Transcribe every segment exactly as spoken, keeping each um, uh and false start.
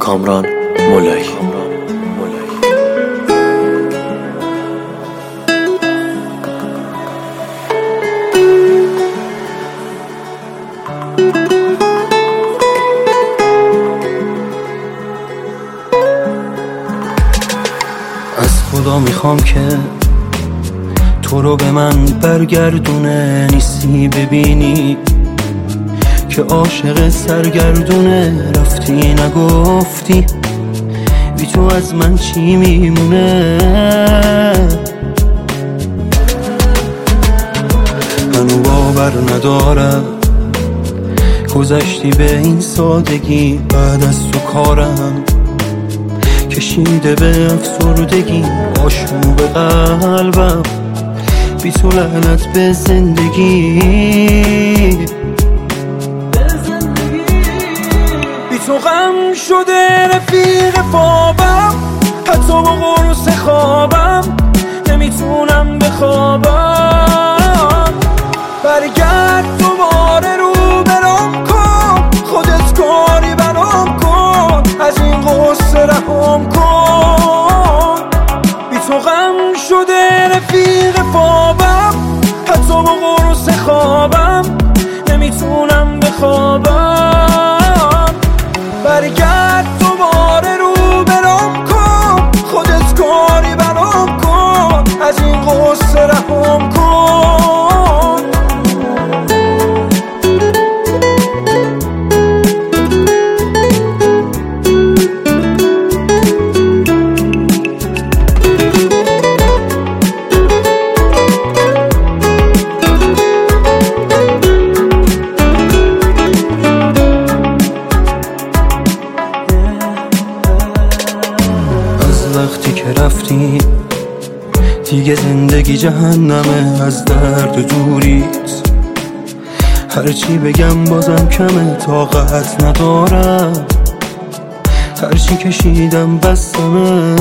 کامران مولایی. از خدا میخوام که تو رو به من برگردونه، نیستی ببینی که عاشق سرگردونه. رفتی نگفتی بی تو از من چی میمونه. هنو باور ندارم گذشتی به این سادگی، بعد از تو کارم کشیده به افسردگی. آشوب قلبم بی تو، لعنت به زندگی. بی تو غم شده رفیق خوابم، حتی با قرص خوابم نمیتونم بخوابم. برگرد دوباره رو برام کن، خودت کاری برام کن، از این قصه رهام کن. بی تو غم شده رفیق خوابم، حتی با قرص خوابم نمیتونم بخوابم. برگرد دوباره رو برام کن، خودت کاری برام کن، از این قصه رهام کن. وقتی که رفتی دیگه زندگی جهنمه، از درد دوریت هرچی بگم بازم کمه. طاقت ندارم هرچی کشیدم بستمه.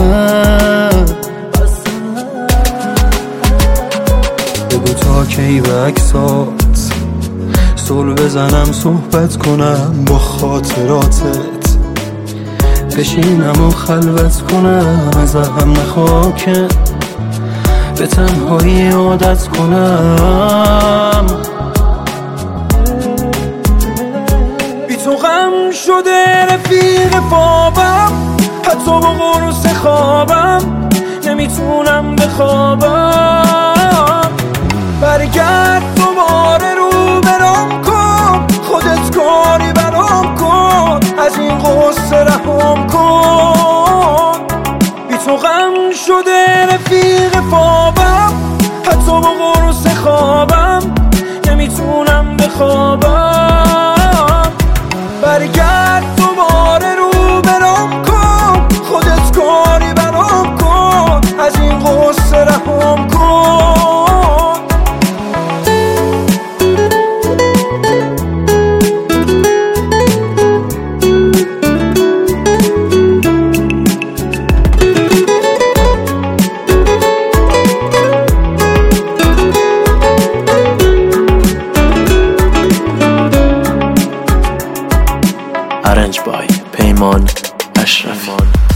بگو تا کی به عکسات صلح بزنم، صحبت کنم با خاطراتت، بشینم و خلوت کنم. ازم نخوا که به تنهایی عادت کنم. بی تو غم شده رفیق خوابم، حتی با قرص خوابم نمیتونم بخوابم. برگرد دوباره رو برام کن، خودت کاری برام کن، از این قصه رهام کن. بی تو غم شده رفیق خوابم، حتی با قرص خوابم نمیتونم بخوابم. برگرد دوباره رو برام کن، خودت کاری برام کن، از این قصه رهام کن. Arranged by پیمان اشرفی.